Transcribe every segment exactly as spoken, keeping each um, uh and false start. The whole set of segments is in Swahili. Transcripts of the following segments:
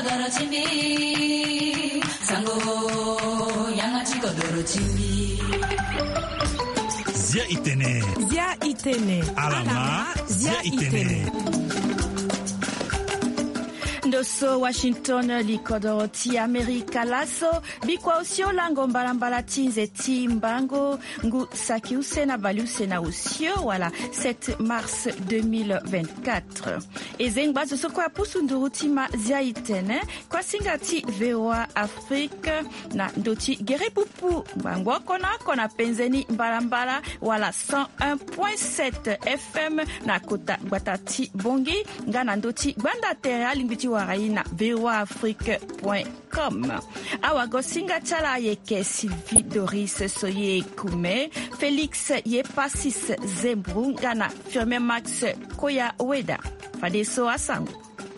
kodoro chimbi sango yangachi kodoro chimbi Zia Itene Zia Itene Alama Zia Itene Ndoso Washington likodoro ti Amerika laso bikwa usio lango mbalambala tinze ti mbango ngu saki usena bali usena usio wala sept mars deux mille vingt-quatre. Ezeng bazo soko apusu ndurutima Zia Itene kwa singa ti V O A Afrique na ndoti gerepupu mbango kona kona penzeni mbalambala wala cent un point sept F M na kota guatati bongi ngana ndoti gwanda tere limbiti waraina V O A Afrique point com. Awa gosinga chala yeke Sylvie Doris Soye Kume, Félix Yepasis Zembru ngana Firme Max Koya Weda. Fadeso asango.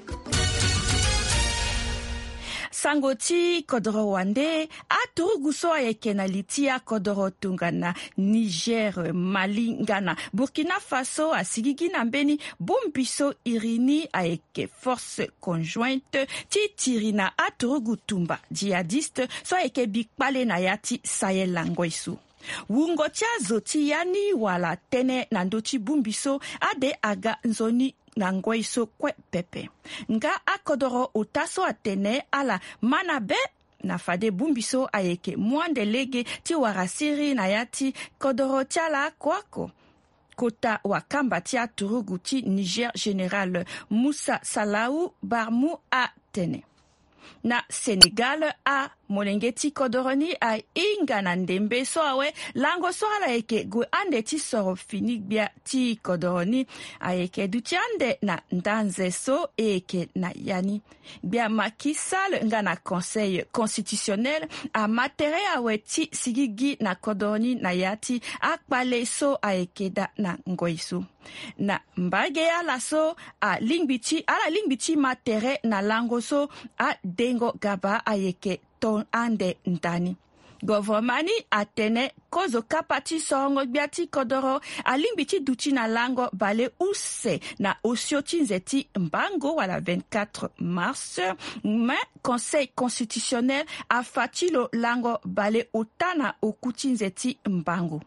Sangoti kodoro wande aturuguso ayeke na litia kodoro tungana Niger, Mali, Ghana, Burkina Faso asigigi na mbeni bombiso irini ayeke force conjointe ti tirina aturugutumba djihadiste so ayeke bikpale na yati Sahel langoisu. Wungo tia zoti yani wala tene na ndoti bumbiso ade aga nzoni na ngoiso kwe pepe. Nga akodoro utaso atene ala manabe na fade bumbiso ayeke mwande lege ti warasiri na yati kodoro tiala kwako. Kota wakamba tia turugu ti Niger General Moussa Salaou Barmou atene. Na Senegal a molengeti kodoroni a inga na ndembe so awe lango so ala eke gu ande ti soro fini bia ti kodoroni a eke duti ande na ndanze so eke na yani bia makisal nga na conseil constitutionnel a matere awe ti sigigi na kodoroni na yati akpale so a eke da na ngoisu na mbage ala so a lingbiti ala lingbiti matere na lango so a dengo gaba a eke ton ande ndani. Governmani atene kozo kapati songo biati kodoro alimbiti duti na lango bale use na osioti nzeti mbango wala vingt-quatre mars mais conseil constitutionnel a fatilo lango bale utana okuti nzeti mbango.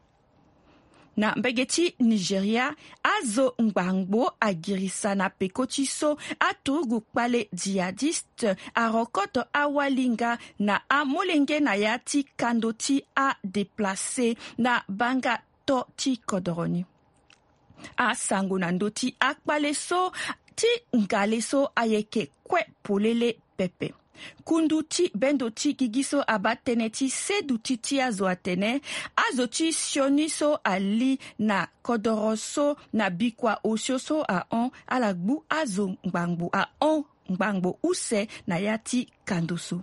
Na mbegeti Nigeria, azo ngbangbo agirisa na pekoti so aturugu kpale djihadiste arokoto awalinga na amolenge na yati kandoti a deplase na banga to ti kodoroni. A sango na ndoti akpale so ti ngale so ayeke kwe polele pepe. Kunduti bendoti gigiso abateneti seduti ti azo atene azoti sioniso ali na kodoroso na bikwa osioso a on alagbu azo ngbangbu a on ngbangbo use na yati kandoso.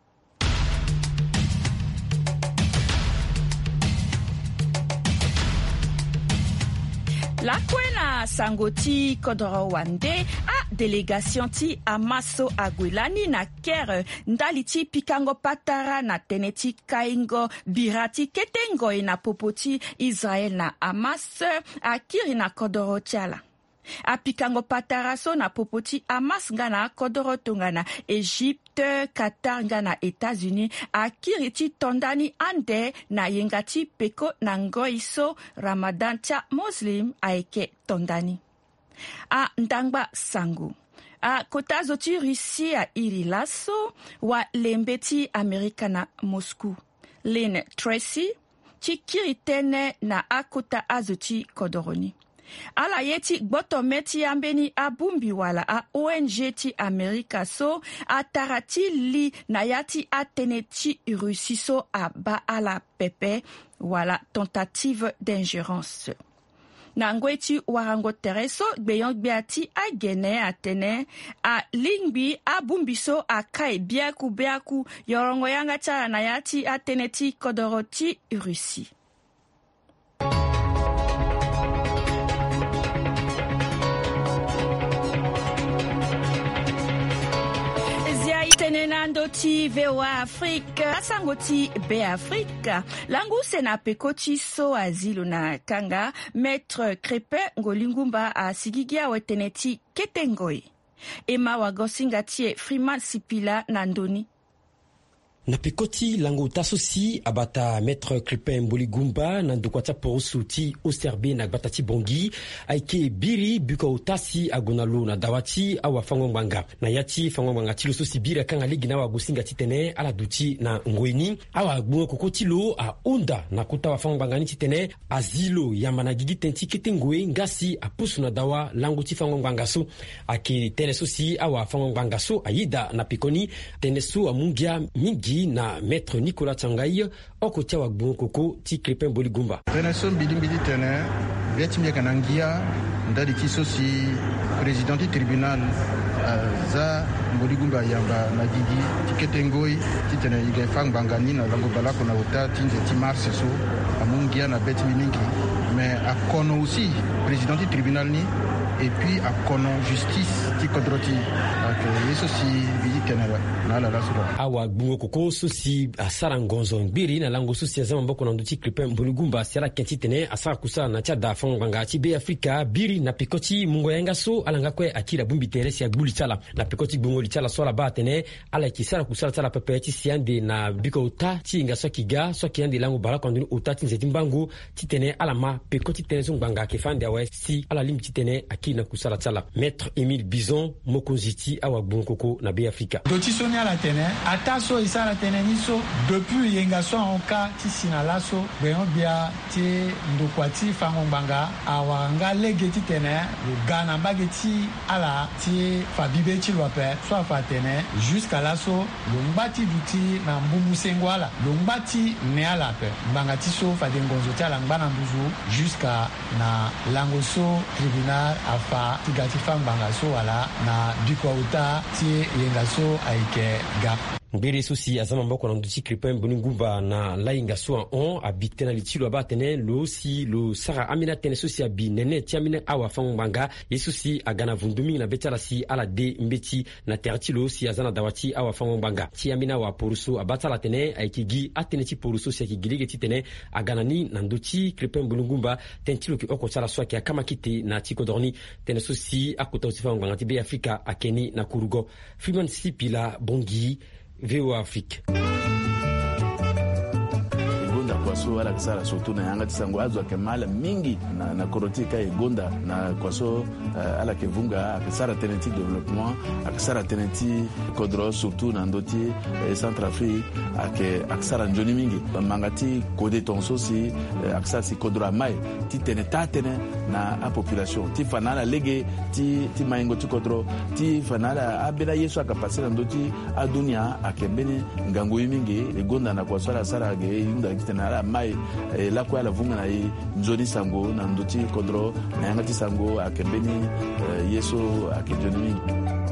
La kwena sangoti kodoro wande a délégation ti amaso agwelani na kere ndali ti pikango patara na teneti kaingo birati ketengo na popoti Israel na Hamas akiri na kodoro tiala. A pikango patara so na popoti Hamas ngana kodoro tongana Egypte, Qatar ngana États-Unis akiri ti tondani ande na yengati peko na ngoiso Ramadan tia Muslim aeke tondani. A ndangba sangu. A kota zoti Russie a iri laso wa lembeti Amerika na Moscou. Lynn Tracy ti kiri tene na akota azoti kodoroni. Ala yeti gboto meti ambeni abumbi wala a O N G ti Amerika so a tarati li na yati atene ti Russie so a ba ala pepe wala tentative d'ingérence. Na ngweti warango tereso gbeyon gbeati a gene atene a lingbi a bumbiso a kai biaku biaku yorongo yanga tala na yati atene ti kodoro ti Russie. Tenenando ti V O A Afrique, asangoti B Afrique. Langu sena pekoti so azilu na kanga, Maître Crepe ngolingumba a sigigia weteneti ketengoi. Emma Wagosinga tie Freeman Sipila Nandoni. Na pekoti lango tasosi abata maître Clépin Mboligumba na ndukwata porusu ti oserbe na batati bongi aike biri buka utasi agonalo na dawati awa fangongwanga na yati fangongwanga tilo sosi bira kanga ligi na wagosinga titene ala duti na ngweni awa bungo kokotilo a onda na kuta wa fangongwanga ni titene azilo yamana gigi tenti ketengwe ngasi apusu na dawa lango ti fangongwanga so ake tele sosi awa fangongwanga so ayida na pekoni tenesu amungia mingi na maître Nicolas Tsangai okotia wa gbon koko ti Clépin Mboligumba Renason bilimbili tene viatimia kanangia ndali tisosi président du tribunal za Mboligumba yamba na gigi tiketengoi titene iga fang bangani na lango balako na uta tinje ti mars so amungia na beti mingi mais akono aussi président du tribunal ni et puis akono justice ti kodroti donc yeso si bidi tenera na la la sura awa bungo koko sosi asara ngonzo mbiri na lango sosi azama mboko na nduti Clépin Mboligumba siara kenti tene asara kusa na chada fongwanga ti be Afrika biri na pikoti mungo yanga so alanga kwe akira bumbi teresi ya gbuli tala na pikoti bungo litala so la ba tene ala kisara kusa tala pepe ti siande na biko uta ti inga so kiga so kiande lango bala kwanduni uta ti nzeti mbangu ti tene ala ma pikoti tene so nganga ke fande awe si ala lim ti tene akina kusala tala maître Émile Bison mokonziti awa bungo koko na be Afrika doti soni ala tene ataso isala tene niso depuis yenga so onka ti sinalaso beyon bia ti ndokwati fangombanga awanga lege ti tene le gana mbage ti ala ti fabibe ti lope so fa tene jusqu'à laso lo mbati duti na mbumu sengwala lo mbati ne ala pe mbanga ti so fa dengonzo ti ala ngana mbuzu jusqu'à na langoso tribunal afa ti gati fangbanga so wala na bikouta ti yenga so aike ga mbere sosi azama mboko na nduti Clépin Mboligumba na lainga so on habite na litilo abatene lo si lo sara amina tene sosi abi nene ti amina awa fangmbanga yesosi agana vundumi na betala si ala de mbeti na tertilo si azana dawati awa fangmbanga ti amina wa poruso abatala tene aikigi atene ti poruso si akigilege ti tene agana ni na nduti Clépin Mboligumba tentilo ki oko tsala so ki akama kite na ti kodorni tene sosi akota uti fangmbanga ti be Afrika akeni na kurugo Freeman Sipila bongi V O A Afrique. Gonda kwaso ala kisara soto na yanga tisango azwa kemala mingi na na korotika e gonda na kwaso uh, ala kevunga akisara tenenti développement akisara tenenti kodro surtout na ndoti eh, Centrafrique ake akisara njoni mingi mangati kode tonso si eh, akisara si kodro mai ti tene tatene na a population ti fanala lege ti ti maingo ti kodro ti fanala abela yesu akapasira ndoti adunia akembene ngango mingi e gonda na kwaso ala sara ge yunda tena ala mai eh, la kwa la vunga na i njoni sango na ndoti kodro na yanga ti sango akembeni eh, yeso akejoni mingi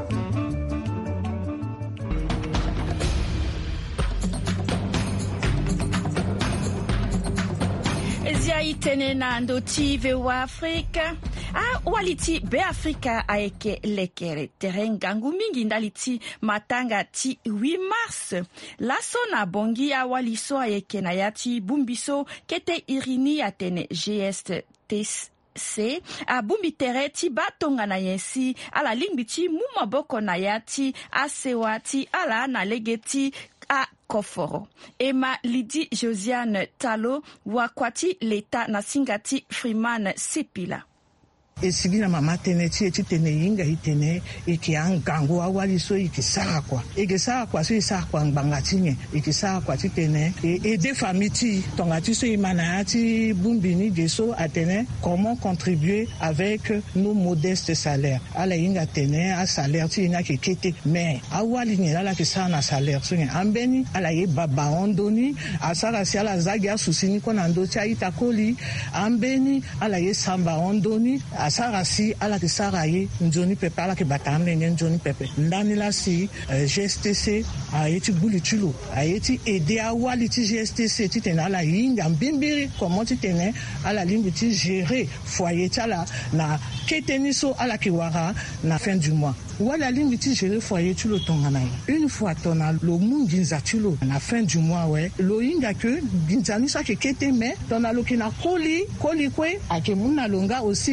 Zia itene na ndoti V O A Afrika a waliti be Afrika aeke lekere terenga ngumingi ndaliti matanga ti huit mars laso na bongi a waliso aeke na yati bumbiso kete irini atene G S T C a bumbi tere ti batonga na yensi ala lingbi ti mumaboko na yati asewa ti ala na legeti a Koforo. Emma Lidi Josiane Talo wakwati leta na singati Freeman Sipila. Esigina mama tene ti ti tene yinga hitene iki angango awali so iki sakwa iki sakwa so sakwa nganga tinye iki sakwa ti tene et des familles tonga ti so imana ti bumbini de so atene comment contribuer avec nos modestes salaires ala yinga tene a salaire ti ina ki kete mais awali ni ala ki sana salaire so ambeni ala ye baba ondoni asara si ala zagi asusini kona ndo cha itakoli ambeni ala ye samba ondoni asara si ala kisara ye njoni pepe ala ke batambe ngen njoni pepe ndani la si uh, G S T C ayeti buli chulo ayeti ede awali ti G S T C ti tena ala yinga mbimbiri comment ti tene ala limbi ti gérer foyer ti ala na keteni so ala ki wara na fin du mois wala limbi ti gérer foyer ti lo tonga na une fois tona lo munginza ti lo na fin du mois ouais lo yinga que ginzani sa ke kete me tona lo ki na koli koli kwe ake munna longa aussi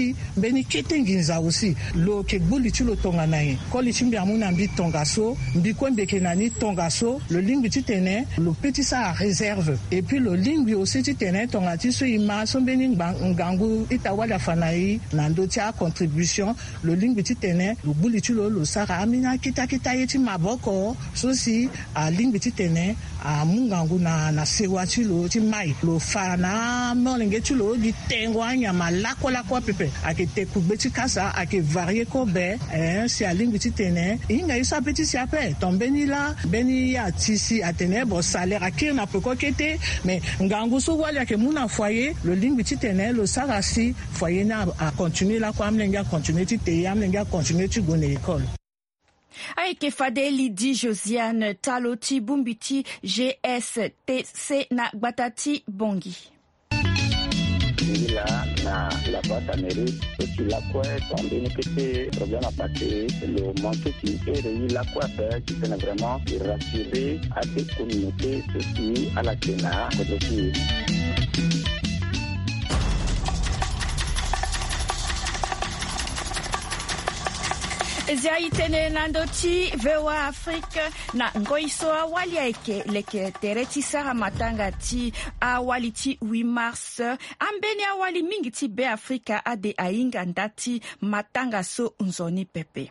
tombeni kete nginza aussi lo ke gbuli ti lo tongana ye ko li ti mbi amuna mbi tongaso mbi ko mbeke nani tongaso le lingbi ti tene lo petit ça à réserve et puis le lingbi aussi ti tene tonga ti so ima so mbeni ngangu itawala fanai nando ti a contribution le lingbi ti tene lo gbuli ti lo lo sara amina kita kita ye ti maboko so si a lingbi ti tene a mungangu na na sewa ti lo ti mai lo fa na molenge ti lo di tengo anyama lako lako pepe ake te kugbe ti kasa ake varie ko be eh si a lingbi ti tene inga isa petit si ape tombeni la beni ya tisi atene bo salaire ake na poko kete mais ngangu so wali ake muna foyer le lingbi ti tene lo sara si foyer na a continuer la ko amlenga continuer ti te amlenga continuer ti gone école. Aike Fadeli di Josiane Taloti Bumbiti G S T C na Gbatati Bongi. La na la boîte amérique et puis la quoi tombé ne que problème à passer le manque qui est la quoi faire qui est vraiment rassurer à des communautés ceci à la Sénat aussi. Zia itene nandoti vewa Afrique na ngoiso awali aike leke tereti sara matanga ti awali ti huit mars ambeni awali mingi ti be Afrika ade ainga ndati matanga so nzoni pepe.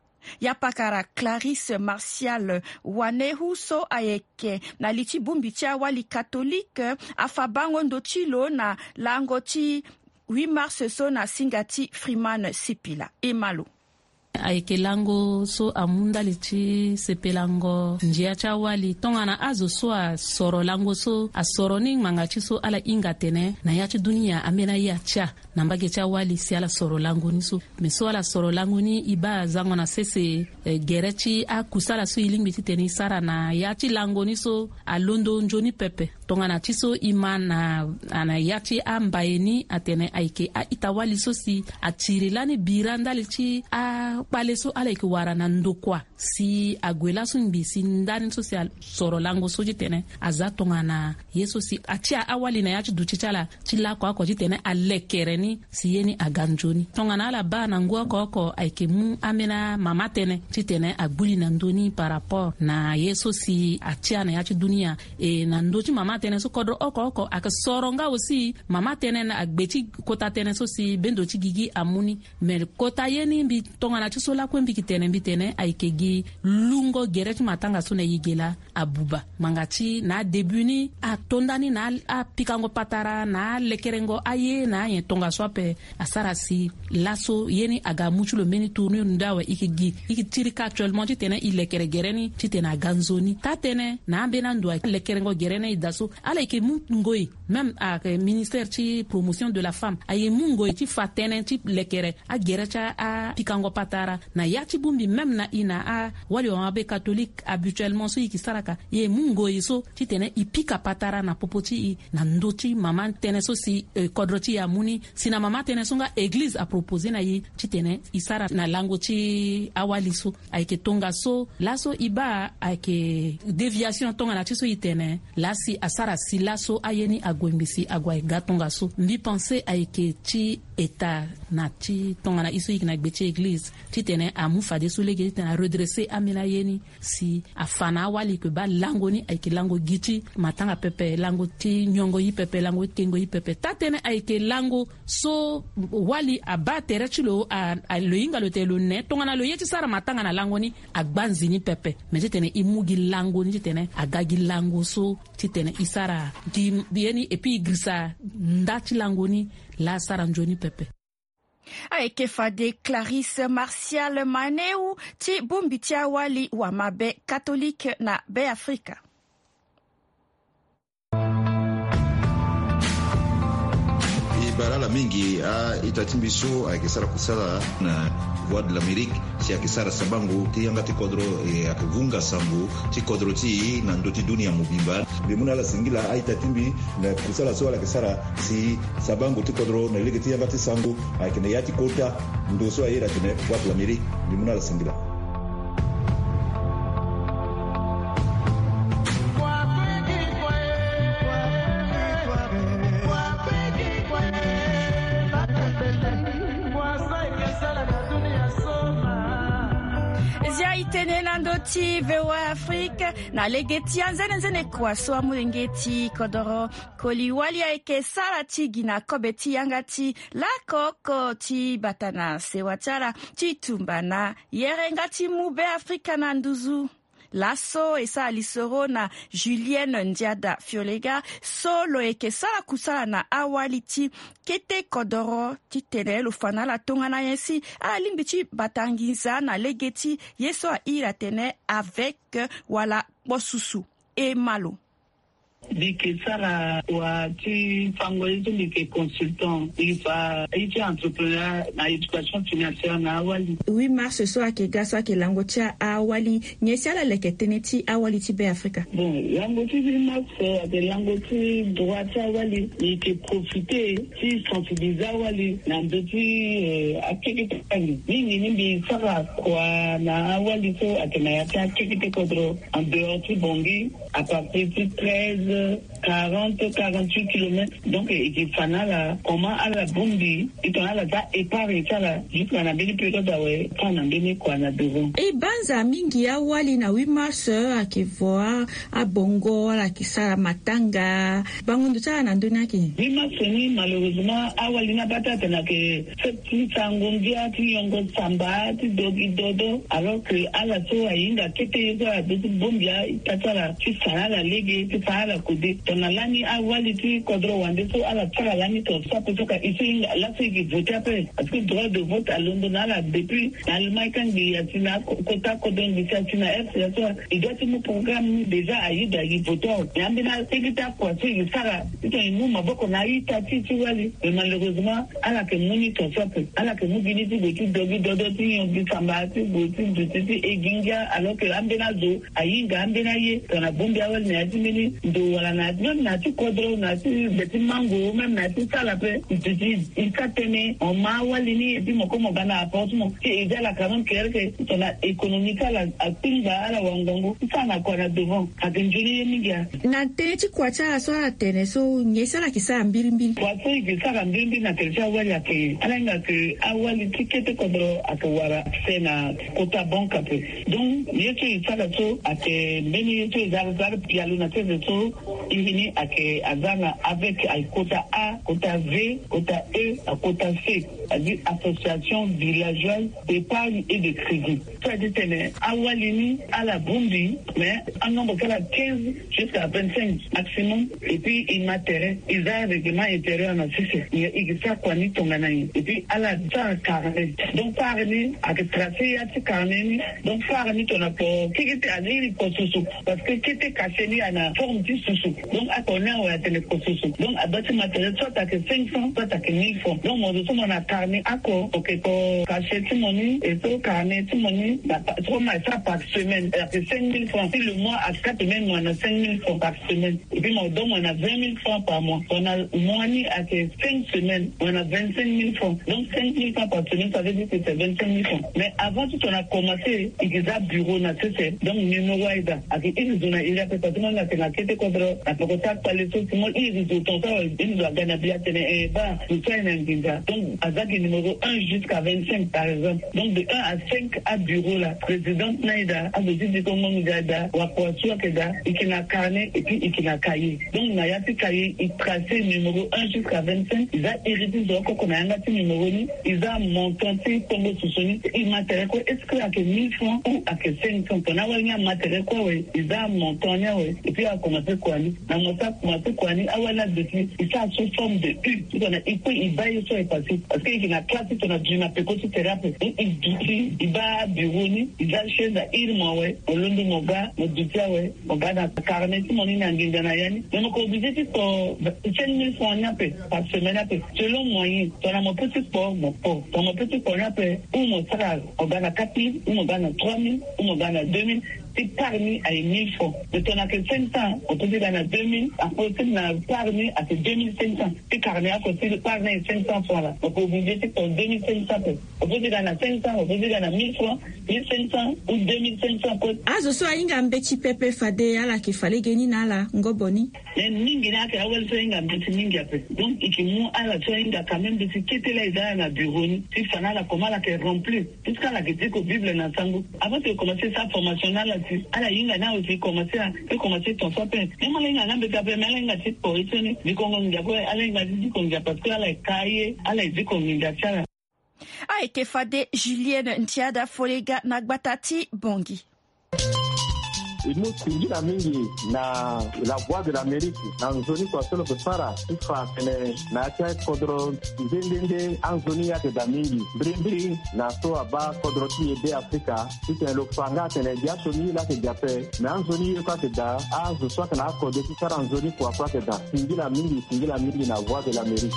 Yapakara Clarisse Martial Wanehu so ayeke na liti bumbi ti awali catholique afabango ndotilo na lango ti huit mars so na singati Freeman Sipila Emalo. Aike lango so amunda lichi sepelango njia cha wali tongana azo so a soro lango so a soro ning mangachi so ala ingatene na yachi dunia amena yacha nambage cha wali si ala soro lango ni so meso ala soro lango ni iba zango na sese e, gerechi a kusala so ilingi titeni sara na yachi lango ni so a londo njoni pepe tongana chiso imana ana yachi ambaeni atene aike a itawali so si a chirilani biranda lichi a pale so ala ki wara na ndokwa si agwela so mbi si ndani so si soro lango so jitene azatonga na yeso si atia awali na yachi duchichala chila kwa kwa jitene alekereni si yeni aganjoni tonga na ala ba na ngwa kwa kwa aike mu amena mama tene jitene agbuli na ndoni par rapport na yeso si atia na yachi dunia e na ndochi mama tene so kodro oko oko aka soronga aussi mama tene na agbeti kota tene so si bendo chigigi amuni mais kota yeni mbi tonga na so la kwembi kitene mbitene aikegi lungo gereti matanga sone yigela abuba mangati na debuni a tondani na a pikango patara na lekerengo aye na yen tonga swape asarasi laso yeni aga muchulo meni tourner ndawa ikigi ikitirika actuellement titene ilekere gereni titena ganzoni tatene na ambena ndwa lekerengo gerene idaso ala ike mungoi même à ministère ti promotion de la femme aye mungoi ti fatene ti lekere a gerecha a pikango patara na yati bumbi même na ina a wali wa mabe catholique habituellement so yiki saraka ye mungo yeso titene ipika patara na popoti na ndoti mama tene so si eh, kodroti ya muni sina mama tene songa église a proposé na yi titene isara na lango ti awali so aike tonga so laso iba aike déviation tonga na tiso itene lasi asara si laso ayeni agwembisi agwa gatonga so mbi penser aike ti eta na ti tonga na iso yiki na gbeche église titene amu fade sulege titene redresser amina yeni si afana wali ke ba langoni aike lango giti matanga pepe lango ti nyongo yi pepe lango tengo yi pepe tatene aike lango so wali abatere chilo a, a lo inga lo telo ne tonga na lo yeti sara matanga na lango ni agbanzi ni pepe me titene imugi lango ni titene agagi lango so titene isara di yeni epi grisa ndati lango ni la sara njoni pepe. Aike fade Clarisse Martial Maneu ti bumbi ti awali wa mabe catholique na be Afrika. Barala mingi a itatimbiso a kisara kusala na voix de l'Amérique si a kisara sabangu ti yanga ti kodro e a vunga sambu ti kodro ti na ndoti dunia mubimba bimuna la singila a itatimbi na kusala so la kisara si sabangu ti kodro na lege ti yanga ti sangu a kene yati kota ndo so a yera kene voix de l'Amérique bimuna la singila. Was zia itene na ndoti vewa Afrika na legeti anzene nzene kwa soa mulengeti kodoro koliwali aike sarati gina kobeti yangati la koko ti batana sewatara ti tumbana yerengati mube Afrika na nduzu. Laso esa alisoro na Julienne Ndiada Fiolega solo eke sala kusala na awali ti kete kodoro ti tene lo fana la tonga na yensi ala limbi ti batangiza na legeti yeso a ira tene avec wala bosusu e malo. Bike sara wa ti fango yesu bike consultant ifa iti entrepreneur na education financière na awali. huit mars so ake gaso ake lango tia awali nyesi ala leketene ti awali ti be Afrika. Bon, lango ti huit mars ake lango ti droit ti awali ike profiter ti sensibiliser awali na ndo ti akeke tani. Mingi nimbi sara kwa na awali so ake na yati akeke te kodro en dehors ti bongi à partir de treize, quarante, quarante-huit kilomètres. Donc, il faut là, comment à la bombi, il faut là, ça épargne ça là, jusqu'à la belle période d'ailleurs, quand on a bien quoi na devant. Et banza mingi ya wali na huit mars akivoa a bongo la kisara matanga bangundu cha na ndona ki. huit mars ni malheureusement awali na batata na ke septi sangondia ti yongo samba ti dogi dodo alors que ala so ainga kete yeso a dogi bombia tatala ti sala la lege ti sala kudi tonalani awali ti kodro wande so ala tsala lani to sa pe ka isi la se ki voter après parce que droit de vote à Londres là depuis Allemagne quand il y a tina kota kodon di tina f so il doit être programme déjà aida yi voter yambina sekita kwa ti sala ito imu maboko na ita ti ti wali malheureusement ala ke muni to sa pe ala ke mugini ti de ti dogi dodo ti yongi samba ti boti ti ti eginga alors que ambena do ayinga ambena ye tona bombi awal na ti mini do wala na même na ti kodro na ti beti mango même na ti sala pe ti ti ikatene on ma wali ni ti mo ko mo bana apportement ti eza la quarante kerke tona économique la atinga ala wangongo sana kwa na devant atenjuni mingia na tene ti kwacha so atene so nyesala kisa mbili mbili kwa so ikisa mbili mbili na telja wali ake alanga ke awali tikete kodro akawara sena kota banka pe donc yeso isala so ake beni yeso zara zara pialo na teze so ihini ake azana avec ay kota A, kota V, kota E, à kota C, c'est-à-dire association villageoise d'épargne et de crédit. Ça dit tene awalini à la bombi mais un nombre de quinze jusqu'à vingt-cinq maximum et puis il m'intéresse ils ont un règlement intérieur na sisi il ça quoi ni tonganai et puis à la ça carnet donc parmi avec tracé à ce carnet donc parmi ton apport qui était à dire kosusu parce que qui était caché ni à la forme du susu donc à connaître ou à télé kosusu donc à bâtir matériel soit à que cinq cents soit à que mille francs donc moi je suis mon carnet à quoi ok ko caché tout mon et tout carnet tout mon trop mal ça par semaine à que cinq mille francs si le mois à quatre semaines on a cinq mille francs par semaine et puis moi donc on a vingt mille francs par mois on a mois ni à que cinq semaines on a vingt-cinq mille francs donc cinq mille francs par semaine ça veut dire que c'est vingt-cinq mille francs mais avant tout on a commencé il y a bureau na c'est donc numéro aida à que il nous a il a fait tout le monde a fait la quête contre la contact par les autres tout le monde il nous a ça il nous a gagné bien et bah tout ça il a donc avec le numéro un jusqu'à vingt-cinq par exemple donc de un à cinq à bureau la présidente naida a dit du comment nous aida ou à quoi sûr que da il qui n'a carnet et puis il qui n'a cahier donc na yati cahier il tracé numéro un jusqu'à vingt-cinq il a hérité de quoi qu'on a un petit numéro ni il a monté tombe sous son il m'intéresse quoi est-ce que à que mille francs ou à que cinq cents on a un matériel quoi oui il a monté oui et puis a commencé quoi ni na monta commencé quoi ni awala depuis il ça sous forme de U on a il peut il va y soit passé parce que il a classe on a dû na petit thérapie il dit il va bureau ni il a chez da il moi ouais au lundi mon gars mon dutia ouais mon gars dans carnet mon ni nginga na yani mais ko obligé de ko cinq mille francs na pe par semaine na pe selon moyen on a mon petit sport mon pauvre on mon petit sport na pe ou mon salaire on gagne quatre mille ou mon gagne trois mille ou mon gagne deux mille c'est parmi à mille francs. De ton à que cinq cents, on peut dire à deux mille, à côté de parmi à deux mille cinq cents. C'est carnet à côté de parmi à cinq cents francs là. Donc, obligé, c'est pour deux mille cinq cents. opozika na cinq cents, opozika na mille francs, mille cinq cents ou deux mille cinq cents. Azo so inga mbeti pepe fade ala kifale geni na ala ngoboni. Et mingi na ke awel so inga mbeti mingi ape. Donc ikimu ala so inga quand même bisi kete la izaya na bureau ni. Si fana la koma la ke rempli. Puisqu'à la kete ko Bible na sango. Avant de commencer sa formation là là-dessus, ala inga na aussi commencer à commencer ton sapin. Même ala inga na mbeti ape, mais ala inga tit pour itoni. Bikongo ngapwe, ala inga tit konga parce que ala kaye, ala iti konga chala. Aeke fade Julienne Ntiada Folega Nagbatati Bongi. Inu singira mingi na la voix de l'Amérique na nzoni kwa solo kusara ifa kene na cha kodro ndende anzoni ya da mingi brimbiri na so aba kodro ti de Afrika tite lo fanga tene dia soni la ke jape na anzoni kwa te da azu so kana ko de sara anzoni kwa kwa te da singira mingi singira mingi na voix de l'Amérique.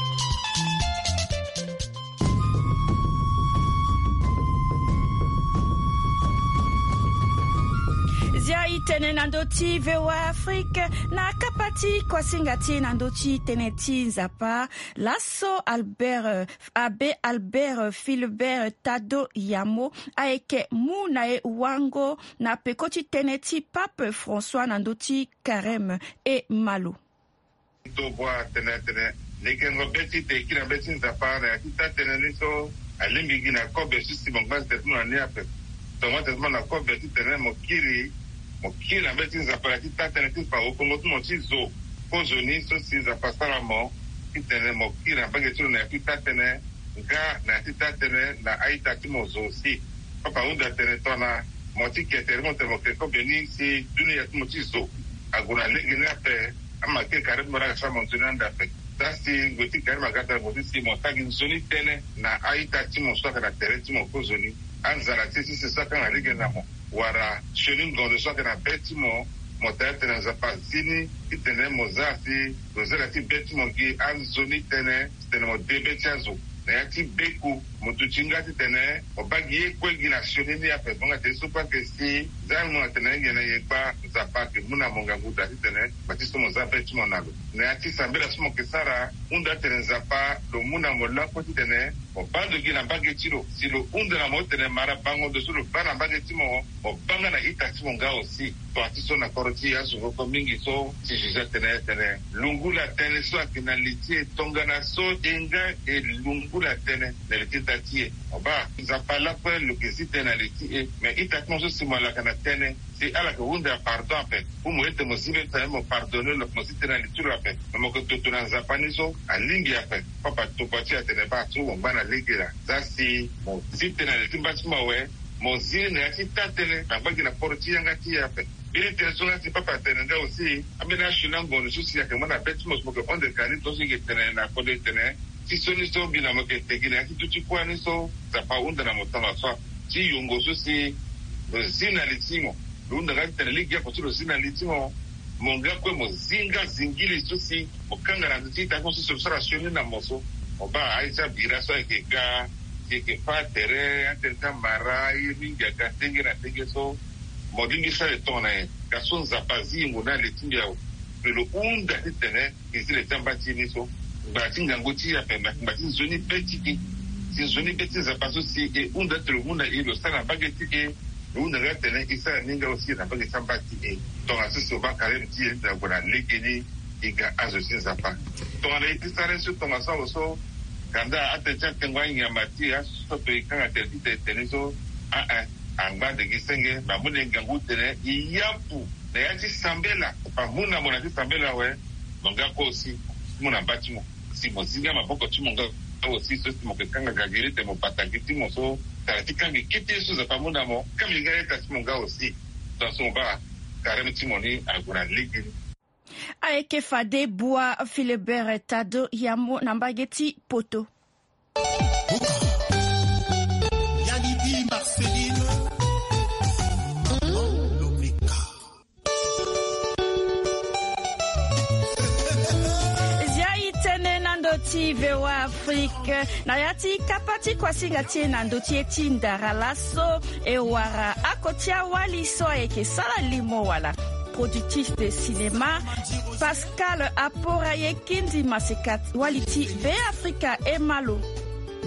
Zia itene nandoti vewa Afrique na kapati kwa singati nandoti teneti nzapa lasso Albert Abe Albert Philbert Tado Yamo aeke mu na e wango na pekoti teneti Pape François nandoti Karem e Malo. To boa tenetene lekengo beti te kina beti nzapa na kita teneniso alimbi gina kobe sisi mongaz te tuna ne ape. Tomate mana kobe ti tenemo kiri Mokila mbeti nzapala titata ti pa okongo tu moti zo kozoni so si zapasala mo kitene mokila mbage tu na titata ne nga na titata ne na aita ti mozo si papa unda tene tona moti ketere mo te mokeko beni si dunia tu moti zo aguna legi na pe ama ke kare mora sa montuna nda pe tasi ngoti kare magata moti si motagi zoni tene na aita ti mo so kana tere ti mo kozoni anzala ti si sa kana legi na mo wara shenin gondo so kana betimo motete na zapazini itene mozasi rozela ti betimo ki anzoni tene tene mo debeti azo na yati beku mutuchinga ti tene obagi ekwegi na shenin ya pebonga te so pa ke si zamu na tene ngene yekpa zapake muna monga nguda ti tene batiso mo zapetimo nalo na yati sambela sumo kesara unda tene zapa do muna mo lapo ti tene obando gina mbage tiro silo unda na mo tene mara bango do sulu bana mbage timo obanga na ita timo nga osi to atiso na koroti ya so ko mingi so si jija tene tene lungula tene so akina litie tonga na so enga e lungula tene na litita tie oba zapala pe lukisi tene litie me ita timo so simala kana tene si ala ko unda pardon pe umo ete mo zibe ta mo pardonner lo mo sitena litura pe mo ko to na zapani so alingi ape papa to pati atene ba tu ngana legera zasi mo sitena litimba timo we mo zine ati tatene abagi na porti yanga ti ape ili tesonga ti papa tene nga aussi amena shina ngono susi yake mona betimo mo ko onde kani to singe tene na ko de tene si soni so bina mo ke tegina ti tuti kwani so zapa unda na motama so ti yongo susi zina litimo lunda gata ligia kwa tulo zina litimo monga kwe mozinga zingili susi mokanga na tita kwa susi sura shoni na moso oba aisa bira so ekeka ekeka tere atenta mara yiringa katenge na tenge so modingi sa etona e kason zapazi ngona litinga o pelo unda titene izile tambati ni so batinga ngoti ya pema batin zoni petiki si zoni petiki zapazo si e unda telo munda ilo sana bageti e una gatene isa ninga aussi na bagi sambati e to asusu ba kare ti e da gona legeni iga azosin zapa to na itisare su to maso so kanda atecha tengwa inga mati aso pe kanga te te teniso a a anga de gisenge ba mune ngangu tene iyapu na yati sambela pa muna mona ti sambela we monga kosi muna batimo si mozinga maboko ti monga aussi so mo kanga gagiri te mo pataki mo so taratika mi kete so za pamuna mo kami ngare ta monga aussi dans son ba karem timoni aguna ligi aeke fade bua Philbert Tado Yamo nambageti poto Yanidi Marceline ti vewa Afrique na yati kapati kwa singati na ndoti eti ndara laso e wara akotia wali so eke sala limo wala productif de cinéma Pascal Apora ye kindi masekat waliti ve Africa e malo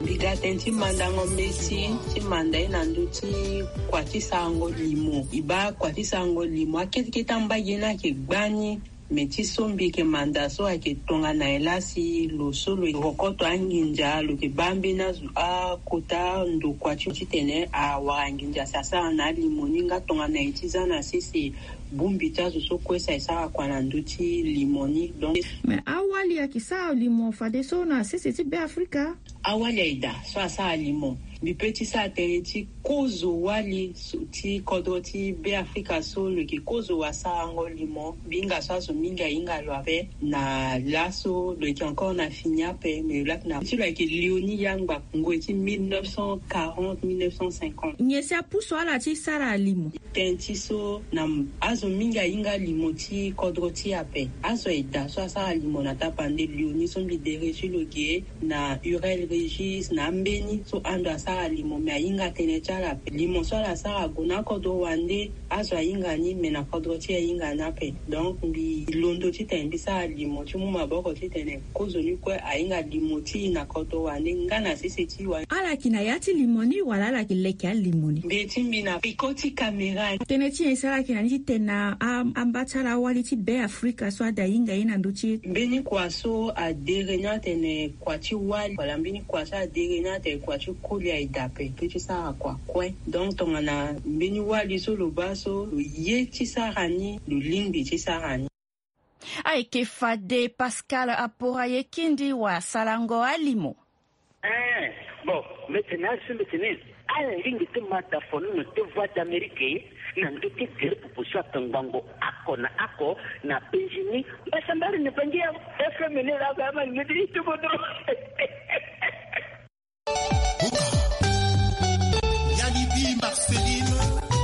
Bigate ti manda ngombe ti ti manda ina nduti kwa ti sango limo. Iba kwa ti sango limo aketi kitamba yena ke gbani meti sombi ke manda so ake tonga na elasi lo solo rokoto anginja lo ke bambi na a kota ndo kwa ti tene a wanginja sasa na limoni nga tonga na itiza na sisi bumbi tazo so kwesa isa kwa na nduti limoni donc mais awali ya kisa limon fade so na sisi ti be Afrika awali ida so asa limon mi petit sa tereti kozo wali ti kodoti be Afrika so le ki kozo wasa ngo limon binga so so minga inga lo ave na laso le ki encore na finia pe mais là na ti like Léonie Yangba ngo ti mille neuf cent quarante mille neuf cent cinquante nyesi apuso ala ti sara limon tenti so na azo minga inga limon ti kodoti ape azo ida so asa limon na tapande Léonie so bi derechi lo ge na Urel Régis na mbeni so ando sara limon me inga tene chala limon so la sara gona kodo wande azo inga ni me na kodo ti inga na pe donc bi londo ti tembi sara limon ti mu maboko ti tene kozo ni ko inga limon ti na kodo wande ngana sisi ti wa ala kina yati limoni wala ala kileka limoni be timbi na pikoti kamera tene ti sara kina ni tena ambatara wali ti be Afrika so ada inga ina nduti beni kwa so a derena tene kwa ti wali wala beni kwa so a derena te kwa ti kolia idape peti sara kwa kwe donc tongana beni wali so lo baso ye ti sara ni lo limbi ti sara ni aike fade Pascal Aporaye kindi wa salango alimo eh bon maintenant c'est maintenant ala ringi te mata fonu no te voix d'Amérique na ndote kere proposition tangango ako na ako na penjini basambari ne pangia efemene la bama ngedi to bodo Yani bi Marceline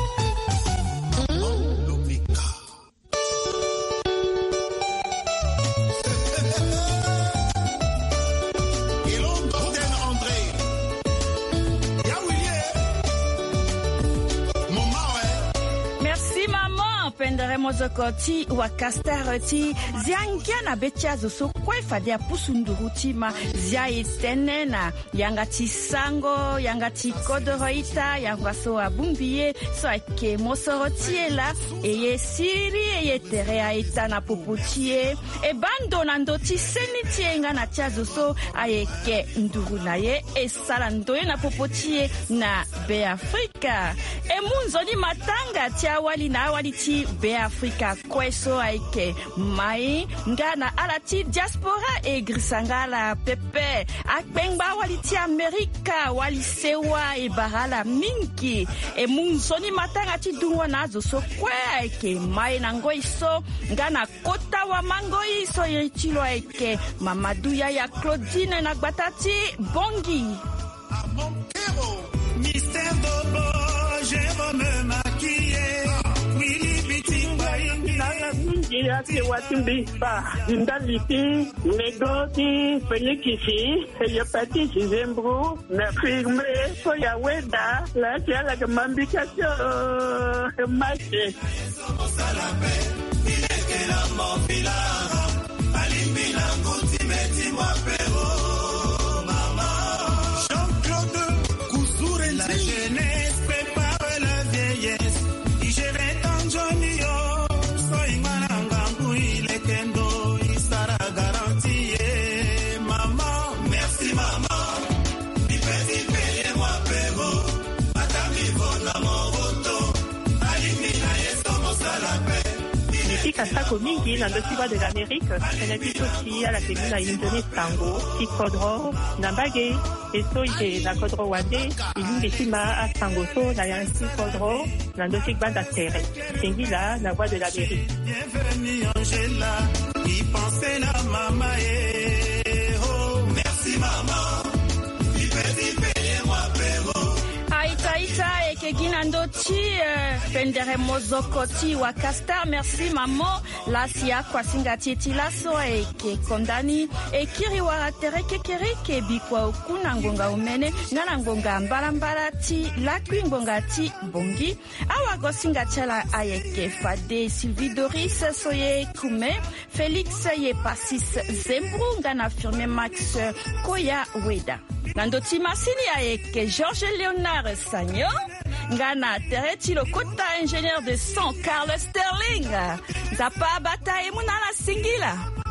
pendere mozokoti wa kastaroti ziangia na bechazo so kwa fadia pusunduruti ma zia etenena yanga tisango yanga tikodoroita yanga so abumbiye so ake mosorotiela eye siri eye terea etana popotie e bando na ndoti seniti nga na chazo so ayeke nduru na ye e sala ndoye na popotie na be Afrika e munzoni matanga tia wali na wali ti be Afrika kweso aike mai ngana alati diaspora e grisangala pepe akpengba wali ti Amerika wali sewa e barala mingi e munzoni matanga ti dunwa nazo so kwe aike mai na ngoi so ngana kota wa mangoi so yechilo aike Mamadou ya Claudine na gbatati bongi mystère d'obo je veux me maquiller Willy Bitingba nana mingi ake watimbi pa ndaliti negoti felikisi eyopati zembru na firme so ya weda la tiala ke mambikacho mache La jeunesse prépare la vieillesse. Digérez tant Johnny yo. Soy manangangu il est kendo. Il sera garanti. Maman, merci maman. Mi petit paye moi pego. Matami vona moroto. Alimina yesomo salape. Kasako mingi na ndotiwa de l'Amérique enakiti aussi ala temi na indone sango ti kodro na mbage eso ite na kodro wande ilingi tima a sango so na yansi kodro na ndoti gbanda tere tengi la na voix de l'Amérique Bienvenue Angela qui pensait la maman eh oh merci maman. Mi petit paye moi pego. Aita ita eke ayeke gina ndoti uh, pendere mozoko ti wakasta. Merci maman lasi akua singa ti ti laso ayeke kondani e kiri wara tere kekere ke bikwa ukuna ngonga umene ngana ngonga mbalambala ti lakwi ngonga ti bongi awa go singa tela ayeke fade Sylvie Doris soye kume Félix ye pasis zembru ngana firme Max Koya Weda nandoti masini ayeke Georges Léonard Sagnon ngana tereti lokota ingénieur de son Carl Sterling zapa bata emunala singila